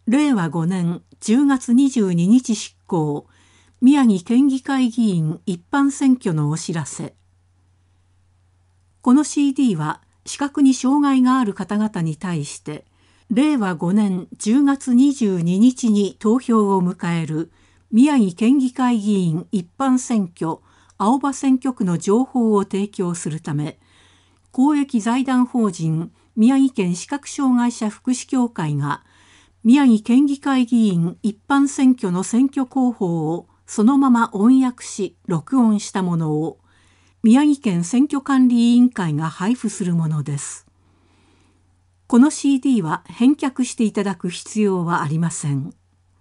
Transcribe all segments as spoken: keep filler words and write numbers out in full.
れいわごねんじゅうがつにじゅうににち執行、宮城県議会議員一般選挙のお知らせ。この シーディー は視覚に障害がある方々に対して、れいわごねんじゅうがつにじゅうににちに投票を迎える宮城県議会議員一般選挙青葉選挙区の情報を提供するため、公益財団法人宮城県視覚障害者福祉協会が宮城県議会議員一般選挙の選挙公報をそのまま音訳し録音したものを宮城県選挙管理委員会が配布するものです。この シーディー は返却していただく必要はありません。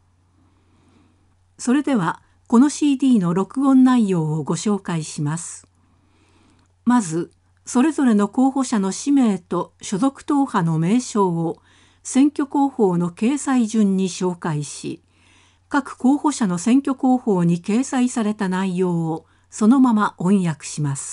それではこの シーディー の録音内容をご紹介します。まず、それぞれの候補者の氏名と所属党派の名称を選挙公報の掲載順に紹介し、各候補者の選挙公報に掲載された内容をそのまま音訳します。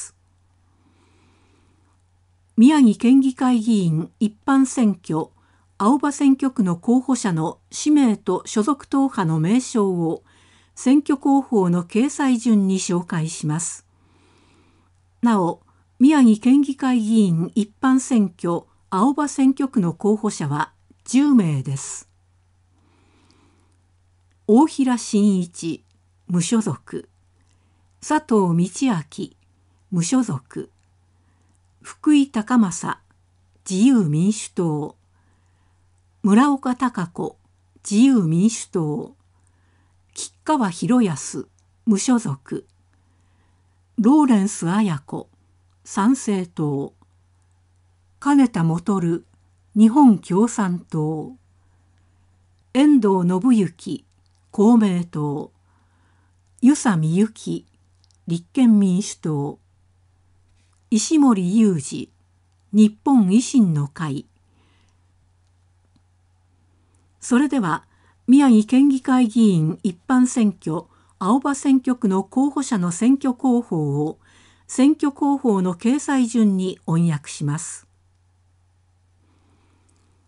宮城県議会議員一般選挙青葉選挙区の候補者の氏名と所属党派の名称を選挙公報の掲載順に紹介します。なお、宮城県議会議員一般選挙青葉選挙区の候補者はじゅうめいです。大平真一、無所属。佐藤道明、無所属。福井孝正、自由民主党。村岡孝子、自由民主党。吉川博康、無所属。ローレンス綾子、参政党。金田元、日本共産党。遠藤信之、公明党。遊佐美幸、立憲民主党。石森裕二、日本維新の会。それでは、宮城県議会議員一般選挙青葉選挙区の候補者の選挙公報を選挙公報の掲載順に音訳します。